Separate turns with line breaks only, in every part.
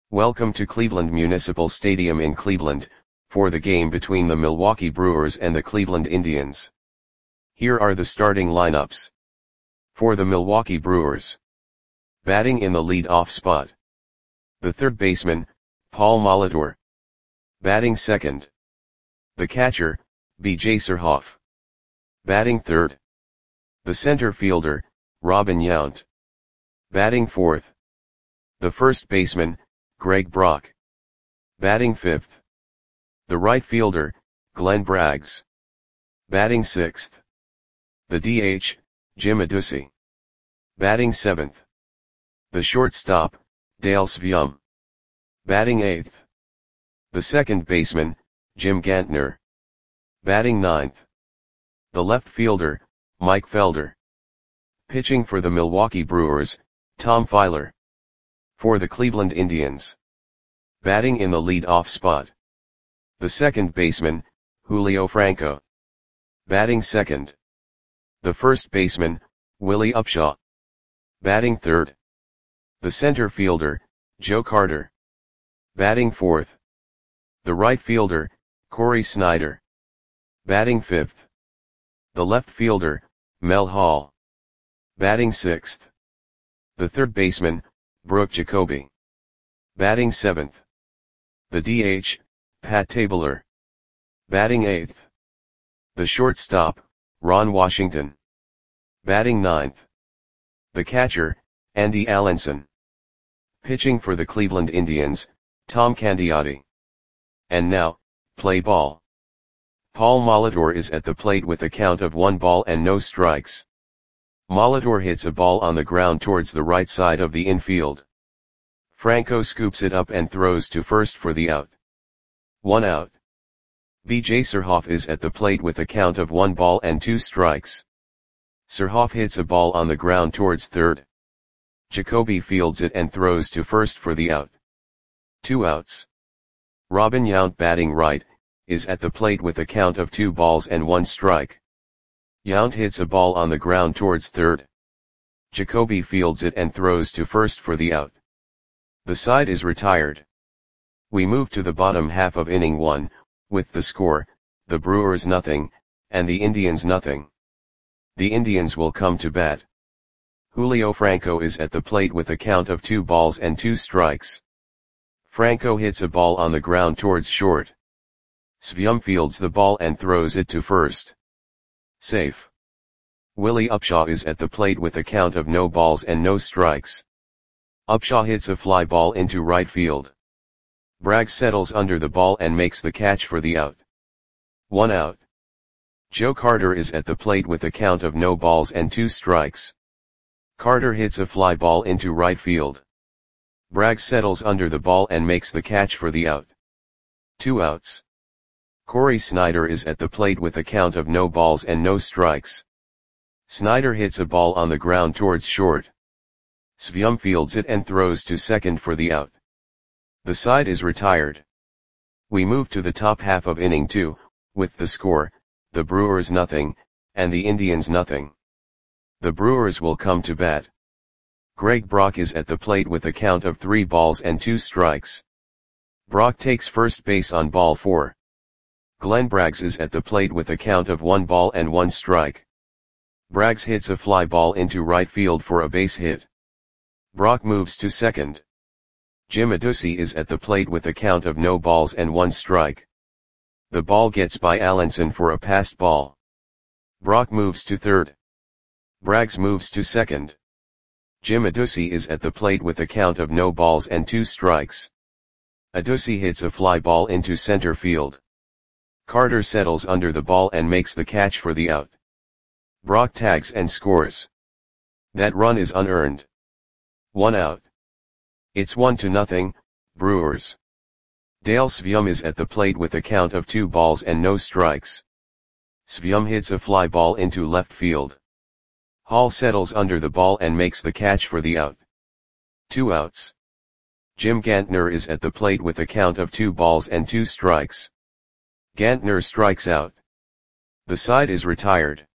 Welcome to Cleveland Municipal Stadium in Cleveland, for the game between the Milwaukee Brewers and the Cleveland Indians. Here are the starting lineups. For the Milwaukee Brewers. Batting in the lead-off spot. The third baseman, Paul Molitor. Batting second. The catcher, B.J. Surhoff. Batting third. The center fielder, Robin Yount. Batting fourth. The first baseman, Greg Brock. Batting fifth. The right fielder, Glenn Braggs. Batting sixth. The DH, Jim Adduci. Batting seventh. The shortstop, Dale Sveum. Batting eighth. The second baseman, Jim Gantner. Batting ninth. The left fielder, Mike Felder. Pitching for the Milwaukee Brewers, Tom Filer. For the Cleveland Indians. Batting in the lead-off spot. The second baseman, Julio Franco. Batting second. The first baseman, Willie Upshaw. Batting third. The center fielder, Joe Carter. Batting fourth. The right fielder, Corey Snyder. Batting fifth. The left fielder, Mel Hall. Batting sixth. The third baseman, Brooke Jacoby. Batting seventh. The DH, Pat Tabler. Batting eighth. The shortstop, Ron Washington. Batting ninth. The catcher, Andy Allenson. Pitching for the Cleveland Indians, Tom Candiotti. And now, play ball. Paul Molitor is at the plate with a count of 1 ball and no strikes. Molitor hits a ball on the ground towards the right side of the infield. Franco scoops it up and throws to first for the out. 1 out. B.J. Surhoff is at the plate with a count of 1 ball and 2 strikes. Surhoff hits a ball on the ground towards third. Jacoby fields it and throws to first for the out. 2 outs. Robin Yount, batting right, is at the plate with a count of 2 balls and 1 strike. Yount hits a ball on the ground towards third. Jacoby fields it and throws to first for the out. The side is retired. We move to the bottom half of inning 1, with the score, the Brewers nothing, and the Indians nothing. The Indians will come to bat. Julio Franco is at the plate with a count of 2 balls and 2 strikes. Franco hits a ball on the ground towards short. Sveum fields the ball and throws it to first. Safe. Willie Upshaw is at the plate with a count of no balls and no strikes. Upshaw hits a fly ball into right field. Braggs settles under the ball and makes the catch for the out. 1 out. Joe Carter is at the plate with a count of no balls and 2 strikes. Carter hits a fly ball into right field. Braggs settles under the ball and makes the catch for the out. 2 outs. Corey Snyder is at the plate with a count of no balls and no strikes. Snyder hits a ball on the ground towards short. Sveum fields it and throws to second for the out. The side is retired. We move to the top half of inning 2, with the score, the Brewers nothing, and the Indians nothing. The Brewers will come to bat. Greg Brock is at the plate with a count of 3 balls and 2 strikes. Brock takes first base on ball 4. Glenn Braggs is at the plate with a count of 1 ball and 1 strike. Braggs hits a fly ball into right field for a base hit. Brock moves to second. Jim Adduci is at the plate with a count of no balls and 1 strike. The ball gets by Allenson for a passed ball. Brock moves to third. Braggs moves to second. Jim Adduci is at the plate with a count of no balls and 2 strikes. Adduci hits a fly ball into center field. Carter settles under the ball and makes the catch for the out. Brock tags and scores. That run is unearned. 1 out. It's 1-0, Brewers. Dale Sveum is at the plate with a count of 2 balls and no strikes. Sveum hits a fly ball into left field. Hall settles under the ball and makes the catch for the out. 2 outs. Jim Gantner is at the plate with a count of 2 balls and 2 strikes. Gantner strikes out. The side is retired.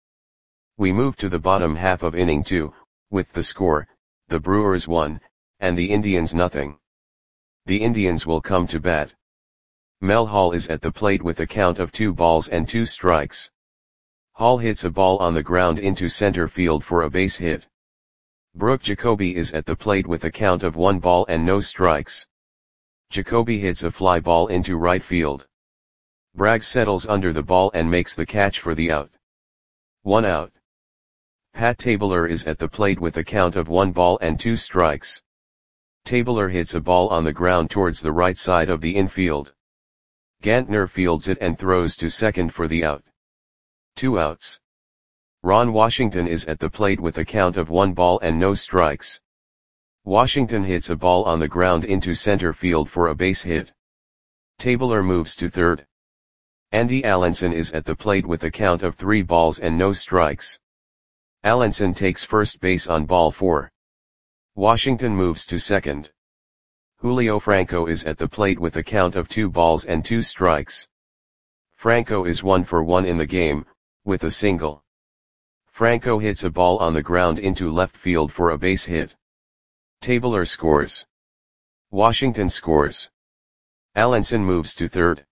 We move to the bottom half of inning 2, with the score, the Brewers 1, and the Indians nothing. The Indians will come to bat. Mel Hall is at the plate with a count of 2 balls and 2 strikes. Hall hits a ball on the ground into center field for a base hit. Brooke Jacoby is at the plate with a count of 1 ball and no strikes. Jacoby hits a fly ball into right field. Braggs settles under the ball and makes the catch for the out. 1 out. Pat Tabler is at the plate with a count of 1 ball and 2 strikes. Tabler hits a ball on the ground towards the right side of the infield. Gantner fields it and throws to second for the out. 2 outs. Ron Washington is at the plate with a count of 1 ball and no strikes. Washington hits a ball on the ground into center field for a base hit. Tabler moves to third. Andy Allenson is at the plate with a count of 3 balls and no strikes. Allenson takes first base on ball 4. Washington moves to second. Julio Franco is at the plate with a count of 2 balls and 2 strikes. Franco is 1 for 1 in the game, with a single. Franco hits a ball on the ground into left field for a base hit. Tabler scores. Washington scores. Allenson moves to third.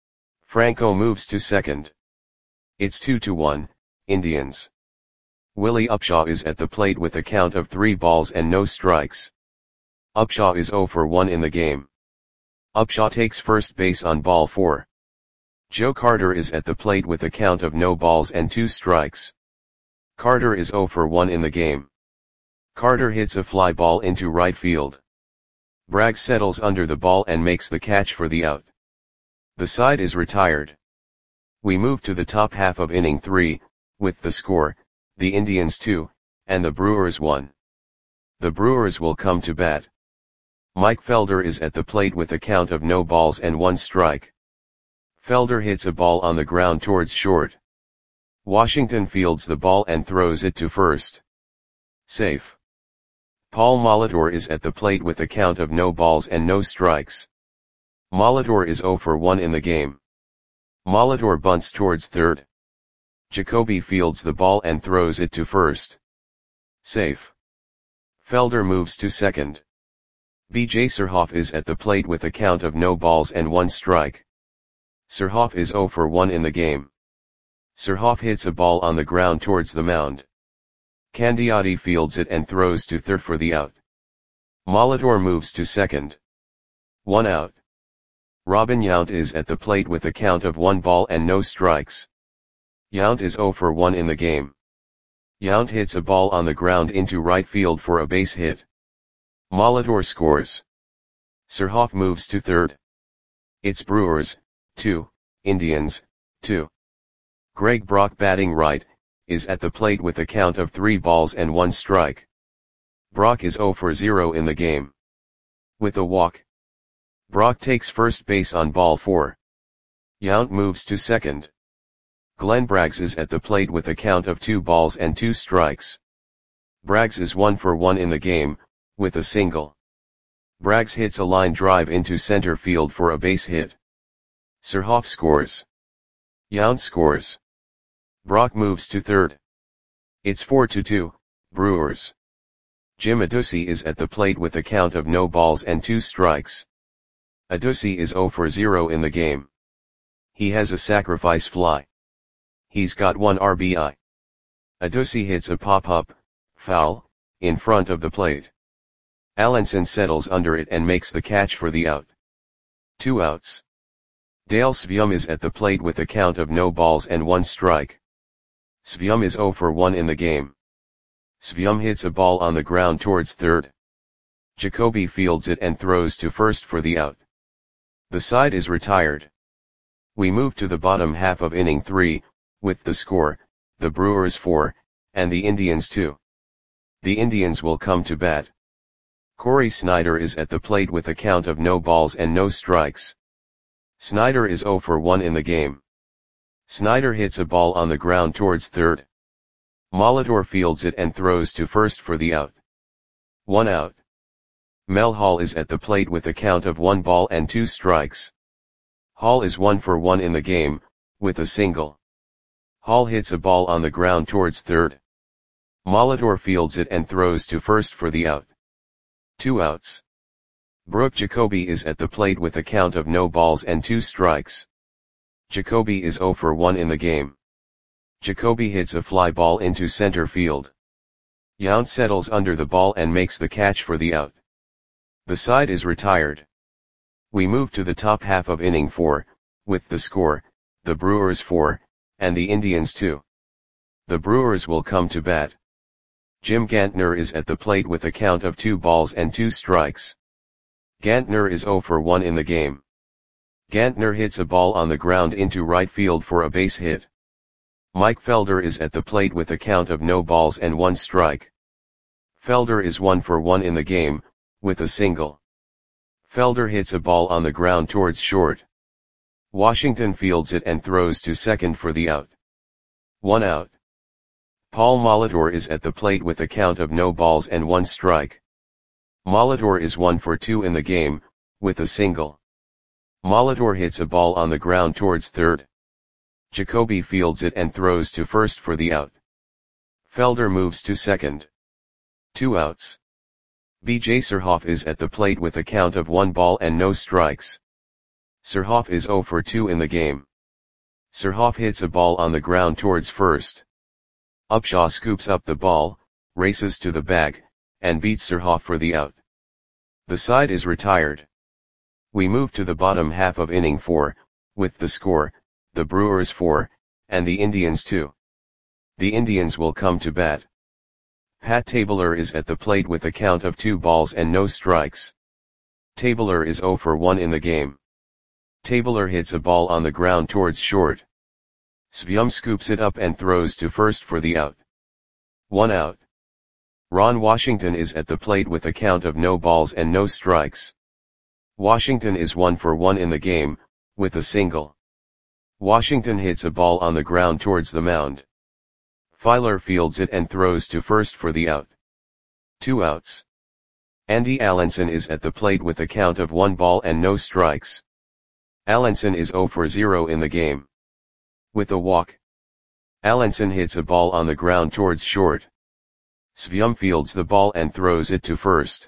Franco moves to second. It's 2-1, Indians. Willie Upshaw is at the plate with a count of 3 balls and no strikes. Upshaw is 0 for 1 in the game. Upshaw takes first base on ball 4. Joe Carter is at the plate with a count of no balls and 2 strikes. Carter is 0 for 1 in the game. Carter hits a fly ball into right field. Braggs settles under the ball and makes the catch for the out. The side is retired. We move to the top half of inning 3, with the score, the Indians 2, and the Brewers 1. The Brewers will come to bat. Mike Felder is at the plate with a count of no balls and 1 strike. Felder hits a ball on the ground towards short. Washington fields the ball and throws it to first. Safe. Paul Molitor is at the plate with a count of no balls and no strikes. Molitor is 0 for 1 in the game. Molitor bunts towards third. Jacoby fields the ball and throws it to first. Safe. Felder moves to second. B.J. Surhoff is at the plate with a count of no balls and 1 strike. Surhoff is 0 for 1 in the game. Surhoff hits a ball on the ground towards the mound. Candiotti fields it and throws to third for the out. Molitor moves to second. 1 out. Robin Yount is at the plate with a count of 1 ball and no strikes. Yount is 0 for 1 in the game. Yount hits a ball on the ground into right field for a base hit. Molitor scores. Surhoff moves to third. It's Brewers, 2, Indians, 2. Greg Brock batting right, is at the plate with a count of 3 balls and 1 strike. Brock is 0 for 0 in the game. With a walk. Brock takes first base on ball 4. Yount moves to second. Glenn Braggs is at the plate with a count of 2 balls and 2 strikes. Braggs is 1 for 1 in the game, with a single. Braggs hits a line drive into center field for a base hit. Surhoff scores. Yount scores. Brock moves to third. It's 4-2, Brewers. Jim Adduci is at the plate with a count of no balls and 2 strikes. Adduci is 0 for 0 in the game. He has a sacrifice fly. He's got 1 RBI. Adduci hits a pop-up, foul, in front of the plate. Allenson settles under it and makes the catch for the out. 2 outs. Dale Svium is at the plate with a count of no balls and 1 strike. Svium is 0 for 1 in the game. Svium hits a ball on the ground towards third. Jacoby fields it and throws to first for the out. The side is retired. We move to the bottom half of inning 3, with the score, the Brewers 4, and the Indians 2. The Indians will come to bat. Corey Snyder is at the plate with a count of no balls and no strikes. Snyder is 0 for 1 in the game. Snyder hits a ball on the ground towards third. Molitor fields it and throws to first for the out. 1 out. Mel Hall is at the plate with a count of 1 ball and 2 strikes. Hall is 1 for 1 in the game, with a single. Hall hits a ball on the ground towards third. Molitor fields it and throws to first for the out. 2 outs. Brooke Jacoby is at the plate with a count of no balls and 2 strikes. Jacoby is 0 for 1 in the game. Jacoby hits a fly ball into center field. Yount settles under the ball and makes the catch for the out. The side is retired. We move to the top half of inning 4, with the score, the Brewers 4, and the Indians 2. The Brewers will come to bat. Jim Gantner is at the plate with a count of 2 balls and 2 strikes. Gantner is 0 for 1 in the game. Gantner hits a ball on the ground into right field for a base hit. Mike Felder is at the plate with a count of no balls and 1 strike. Felder is 1 for 1 in the game, with a single. Felder hits a ball on the ground towards short. Washington fields it and throws to second for the out. 1 out. Paul Molitor is at the plate with a count of no balls and 1 strike. Molitor is 1 for 2 in the game, with a single. Molitor hits a ball on the ground towards third. Jacoby fields it and throws to first for the out. Felder moves to second. 2 outs. B.J. Surhoff is at the plate with a count of 1 ball and no strikes. Surhoff is 0 for 2 in the game. Surhoff hits a ball on the ground towards first. Upshaw scoops up the ball, races to the bag, and beats Surhoff for the out. The side is retired. We move to the bottom half of inning 4, with the score, the Brewers 4, and the Indians 2. The Indians will come to bat. Pat Tabler is at the plate with a count of 2 balls and no strikes. Tabler is 0 for 1 in the game. Tabler hits a ball on the ground towards short. Svyum scoops it up and throws to first for the out. 1 out. Ron Washington is at the plate with a count of no balls and no strikes. Washington is 1 for 1 in the game, with a single. Washington hits a ball on the ground towards the mound. Filer fields it and throws to first for the out. 2 outs. Andy Allenson is at the plate with a count of 1 ball and no strikes. Allenson is 0 for 0 in the game. With a walk. Allenson hits a ball on the ground towards short. Svyum fields the ball and throws it to first.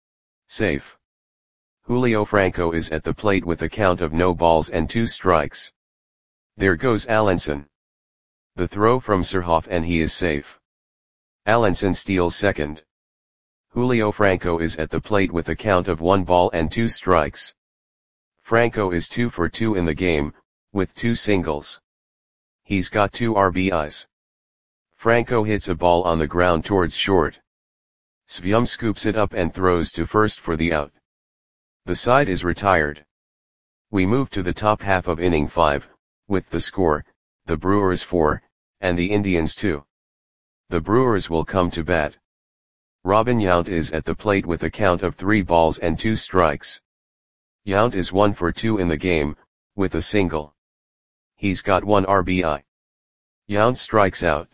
Safe. Julio Franco is at the plate with a count of no balls and 2 strikes. There goes Allenson. The throw from Surhoff and he is safe. Allenson steals second. Julio Franco is at the plate with a count of 1 ball and 2 strikes. Franco is 2 for 2 in the game, with 2 singles. He's got 2 RBIs. Franco hits a ball on the ground towards short. Svyum scoops it up and throws to first for the out. The side is retired. We move to the top half of inning 5, with the score, the Brewers 4, and the Indians 2. The Brewers will come to bat. Robin Yount is at the plate with a count of 3 balls and 2 strikes. Yount is 1 for 2 in the game, with a single. He's got 1 RBI. Yount strikes out.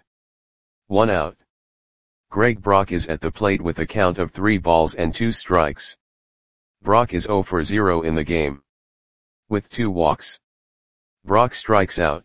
1 out. Greg Brock is at the plate with a count of 3 balls and 2 strikes. Brock is 0 for 0 in the game. With 2 walks. Brock strikes out.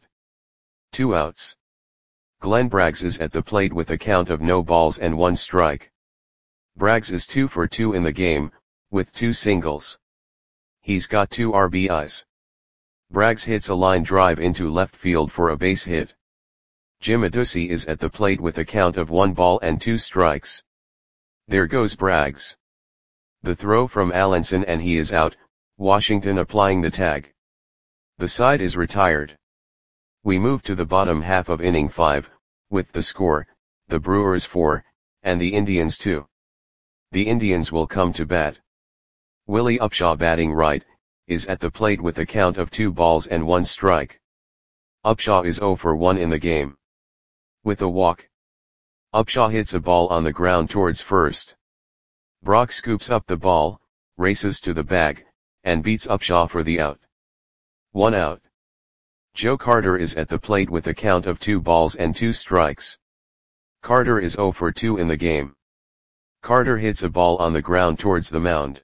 2 outs. Glenn Braggs is at the plate with a count of no balls and 1 strike. Braggs is 2 for 2 in the game, with 2 singles. He's got 2 RBIs. Braggs hits a line drive into left field for a base hit. Jim Adduci is at the plate with a count of 1 ball and 2 strikes. There goes Braggs. The throw from Allenson and he is out, Washington applying the tag. The side is retired. We move to the bottom half of inning 5, with the score, the Brewers 4, and the Indians 2. The Indians will come to bat. Willie Upshaw batting right, is at the plate with a count of 2 balls and 1 strike. Upshaw is 0 for 1 in the game. With a walk. Upshaw hits a ball on the ground towards first. Brock scoops up the ball, races to the bag, and beats Upshaw for the out. 1 out. Joe Carter is at the plate with a count of 2 balls and 2 strikes. Carter is 0 for 2 in the game. Carter hits a ball on the ground towards the mound.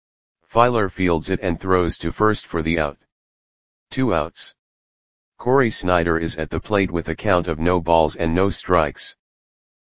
Filer fields it and throws to first for the out. 2 outs. Corey Snyder is at the plate with a count of no balls and no strikes.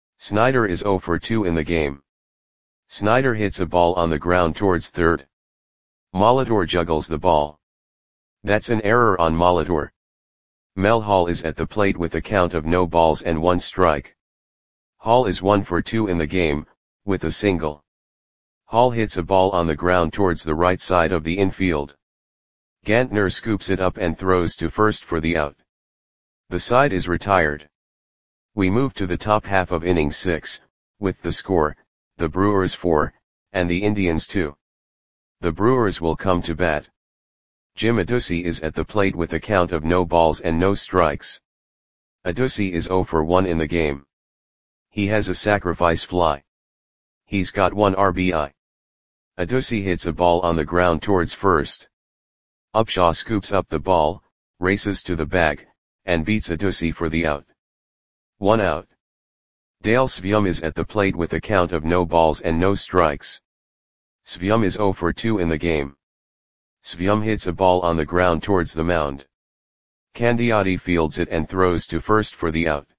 Snyder is 0 for 2 in the game. Snyder hits a ball on the ground towards third. Molitor juggles the ball. That's an error on Molitor. Mel Hall is at the plate with a count of no balls and 1 strike. Hall is 1 for 2 in the game, with a single. Hall hits a ball on the ground towards the right side of the infield. Gantner scoops it up and throws to first for the out. The side is retired. We move to the top half of inning 6, with the score, the Brewers 4, and the Indians 2. The Brewers will come to bat. Jim Adduci is at the plate with a count of no balls and no strikes. Adduci is 0 for 1 in the game. He has a sacrifice fly. He's got 1 RBI. Adduci hits a ball on the ground towards first. Upshaw scoops up the ball, races to the bag, and beats Adduci for the out. 1 out. Dale Svjum is at the plate with a count of no balls and no strikes. Svjum is 0 for 2 in the game. Svjum hits a ball on the ground towards the mound. Candiotti fields it and throws to first for the out.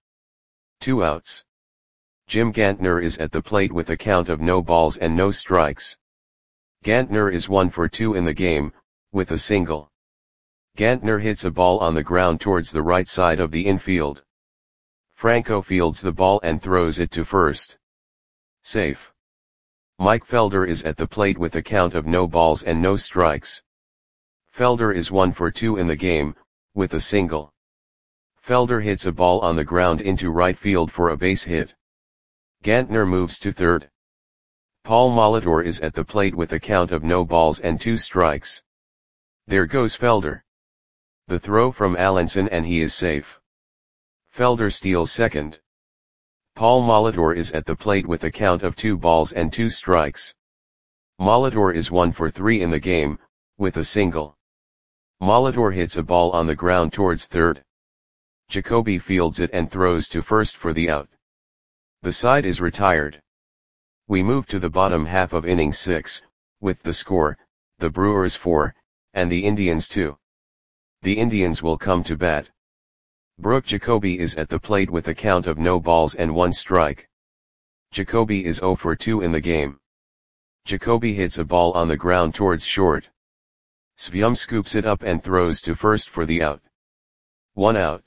2 outs. Jim Gantner is at the plate with a count of no balls and no strikes. Gantner is 1 for 2 in the game, with a single. Gantner hits a ball on the ground towards the right side of the infield. Franco fields the ball and throws it to first. Safe. Mike Felder is at the plate with a count of no balls and no strikes. Felder is 1 for 2 in the game, with a single. Felder hits a ball on the ground into right field for a base hit. Gantner moves to third. Paul Molitor is at the plate with a count of no balls and 2 strikes. There goes Felder. The throw from Allenson and he is safe. Felder steals second. Paul Molitor is at the plate with a count of 2 balls and 2 strikes. Molitor is 1 for 3 in the game, with a single. Molitor hits a ball on the ground towards third. Jacoby fields it and throws to first for the out. The side is retired. We move to the bottom half of inning 6, with the score, the Brewers 4, and the Indians 2. The Indians will come to bat. Brooke Jacoby is at the plate with a count of no balls and 1 strike. Jacoby is 0 for 2 in the game. Jacoby hits a ball on the ground towards short. Svjum scoops it up and throws to first for the out. 1 out.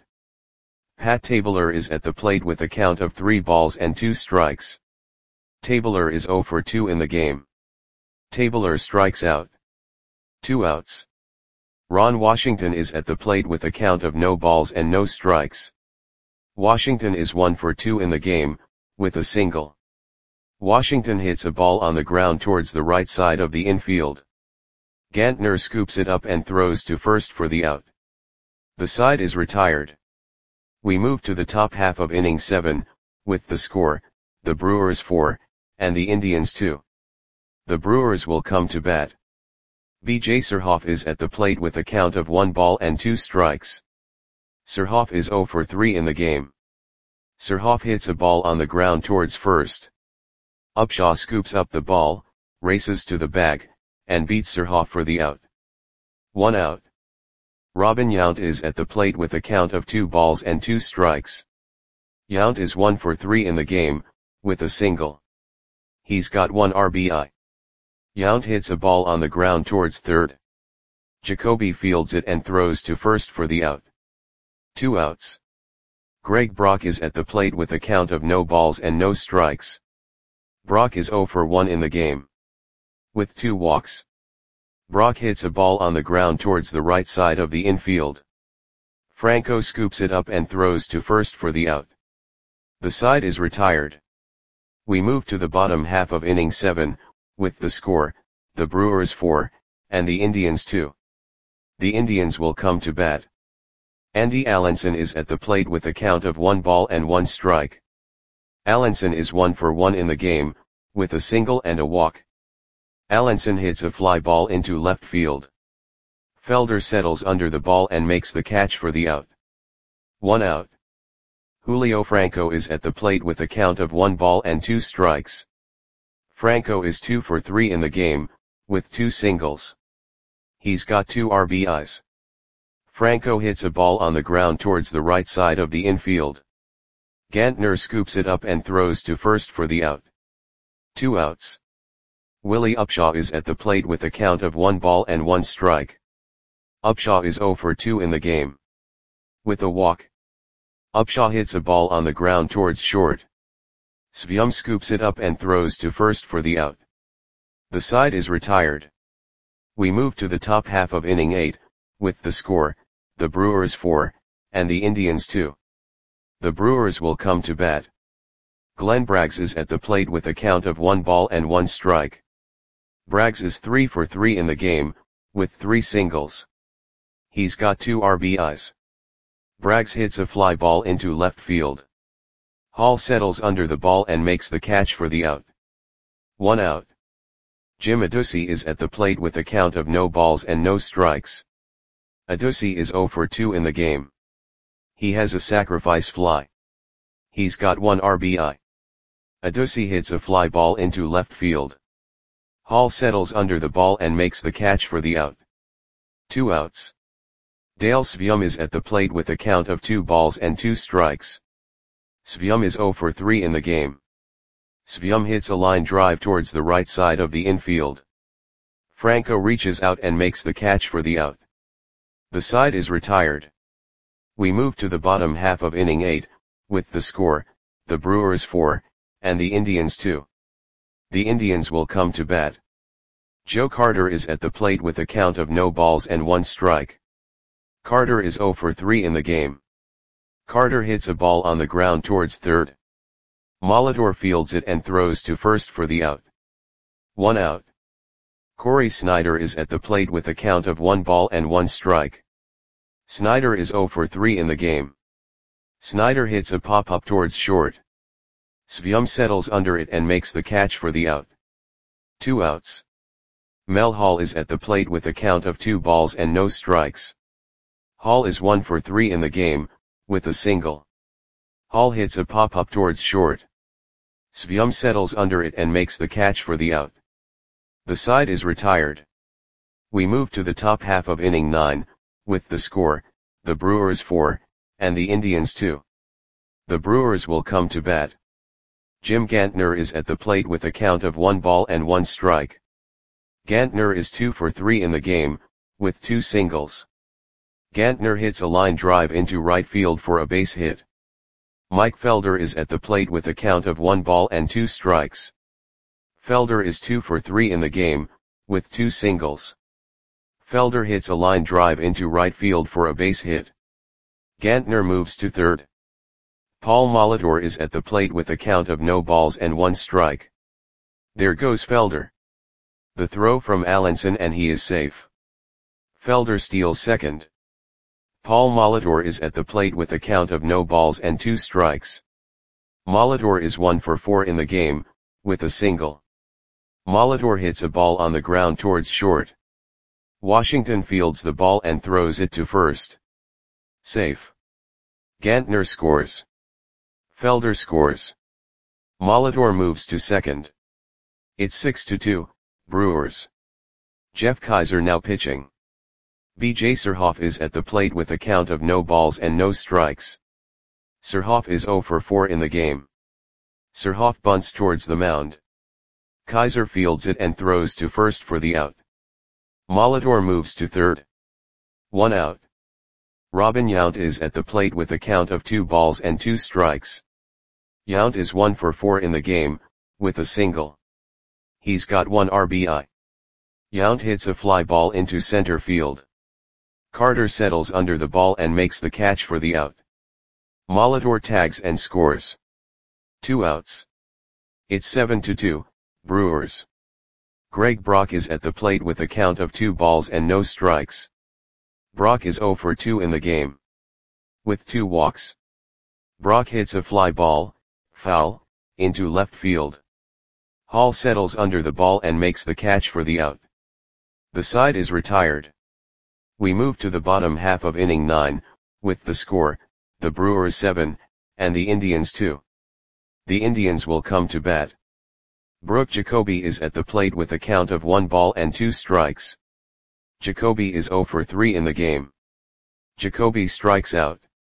Pat Tabler is at the plate with a count of 3 balls and 2 strikes. Tabler is 0 for 2 in the game. Tabler strikes out. 2 outs. Ron Washington is at the plate with a count of no balls and no strikes. Washington is 1 for 2 in the game, with a single. Washington hits a ball on the ground towards the right side of the infield. Gantner scoops it up and throws to first for the out. The side is retired. We move to the top half of inning 7, with the score, the Brewers 4, and the Indians 2. The Brewers will come to bat. B.J. Surhoff is at the plate with a count of 1 ball and 2 strikes. Surhoff is 0 for 3 in the game. Surhoff hits a ball on the ground towards first. Upshaw scoops up the ball, races to the bag, and beats Surhoff for the out. 1 out. Robin Yount is at the plate with a count of 2 balls and 2 strikes. Yount is 1 for 3 in the game, with a single. He's got 1 RBI. Yount hits a ball on the ground towards third. Jacoby fields it and throws to first for the out. 2 outs. Greg Brock is at the plate with a count of no balls and no strikes. Brock is 0 for 1 in the game. With 2 walks. Brock hits a ball on the ground towards the right side of the infield. Franco scoops it up and throws to first for the out. The side is retired. We move to the bottom half of inning 7, with the score, the Brewers 4, and the Indians 2. The Indians will come to bat. Andy Allenson is at the plate with a count of 1 ball and 1 strike. Allenson is 1 for 1 in the game, with a single and a walk. Allenson hits a fly ball into left field. Felder settles under the ball and makes the catch for the out. 1 out. Julio Franco is at the plate with a count of 1 ball and 2 strikes. Franco is 2 for 3 in the game, with 2 singles. He's got 2 RBIs. Franco hits a ball on the ground towards the right side of the infield. Gantner scoops it up and throws to first for the out. 2 outs. Willie Upshaw is at the plate with a count of 1 ball and 1 strike. Upshaw is 0 for 2 in the game. With a walk, Upshaw hits a ball on the ground towards short. Svyum scoops it up and throws to first for the out. The side is retired. We move to the top half of inning 8, with the score, the Brewers 4, and the Indians 2. The Brewers will come to bat. Glenn Braggs is at the plate with a count of 1 ball and 1 strike. Braggs is 3 for 3 in the game, with 3 singles. He's got 2 RBIs. Braggs hits a fly ball into left field. Hall settles under the ball and makes the catch for the out. 1 out. Jim Adduci is at the plate with a count of no balls and no strikes. Adduci is 0 for 2 in the game. He has a sacrifice fly. He's got 1 RBI. Adduci hits a fly ball into left field. Hall settles under the ball and makes the catch for the out. 2 outs. Dale Svyum is at the plate with a count of 2 balls and 2 strikes. Svyum is 0 for 3 in the game. Svyum hits a line drive towards the right side of the infield. Franco reaches out and makes the catch for the out. The side is retired. We move to the bottom half of inning 8, with the score, the Brewers 4, and the Indians 2. The Indians will come to bat. Joe Carter is at the plate with a count of no balls and 1 strike. Carter is 0 for 3 in the game. Carter hits a ball on the ground towards third. Molitor fields it and throws to first for the out. 1 out. Corey Snyder is at the plate with a count of 1 ball and 1 strike. Snyder is 0 for 3 in the game. Snyder hits a pop-up towards short. Svyum settles under it and makes the catch for the out. 2 outs. Mel Hall is at the plate with a count of 2 balls and no strikes. Hall is 1 for 3 in the game, with a single. Hall hits a pop-up towards short. Svyum settles under it and makes the catch for the out. The side is retired. We move to the top half of inning 9, with the score, the Brewers 4, and the Indians 2. The Brewers will come to bat. Jim Gantner is at the plate with a count of 1 ball and 1 strike. Gantner is 2 for 3 in the game, with 2 singles. Gantner hits a line drive into right field for a base hit. Mike Felder is at the plate with a count of 1 ball and 2 strikes. Felder is 2 for 3 in the game, with 2 singles. Felder hits a line drive into right field for a base hit. Gantner moves to third. Paul Molitor is at the plate with a count of no balls and 1 strike. There goes Felder. The throw from Allenson and he is safe. Felder steals second. Paul Molitor is at the plate with a count of no balls and 2 strikes. Molitor is 1 for 4 in the game, with a single. Molitor hits a ball on the ground towards short. Washington fields the ball and throws it to first. Safe. Gantner scores. Felder scores. Molitor moves to second. It's 6-2, Brewers. Jeff Kaiser now pitching. B.J. Surhoff is at the plate with a count of no balls and no strikes. Surhoff is 0 for 4 in the game. Surhoff bunts towards the mound. Kaiser fields it and throws to first for the out. Molitor moves to third. 1 out. Robin Yount is at the plate with a count of 2 balls and 2 strikes. Yount is 1 for 4 in the game, with a single. He's got 1 RBI. Yount hits a fly ball into center field. Carter settles under the ball and makes the catch for the out. Molitor tags and scores. 2 outs. It's 7-2, Brewers. Greg Brock is at the plate with a count of 2 balls and no strikes. Brock is 0 for 2 in the game. With 2 walks. Brock hits a fly ball, foul, into left field. Hall settles under the ball and makes the catch for the out. The side is retired. We move to the bottom half of inning 9, with the score, the Brewers 7, and the Indians 2. The Indians will come to bat. Brooke Jacoby is at the plate with a count of 1 ball and 2 strikes. Jacoby is 0 for 3 in the game. Jacoby strikes out.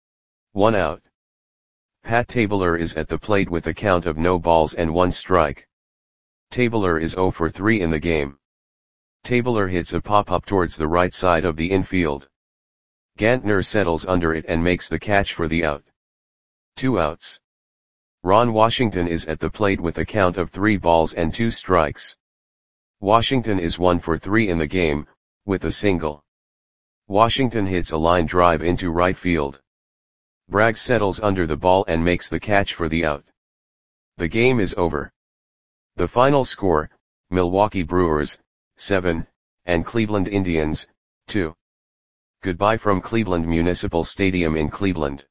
1 out. Pat Tabler is at the plate with a count of no balls and 1 strike. Tabler is 0 for 3 in the game. Tabler hits a pop-up towards the right side of the infield. Gantner settles under it and makes the catch for the out. 2 outs. Ron Washington is at the plate with a count of 3 balls and 2 strikes. Washington is 1 for 3 in the game, with a single. Washington hits a line drive into right field. Bragg settles under the ball and makes the catch for the out. The game is over. The final score, Milwaukee Brewers, 7, and Cleveland Indians, 2. Goodbye from Cleveland Municipal Stadium in Cleveland.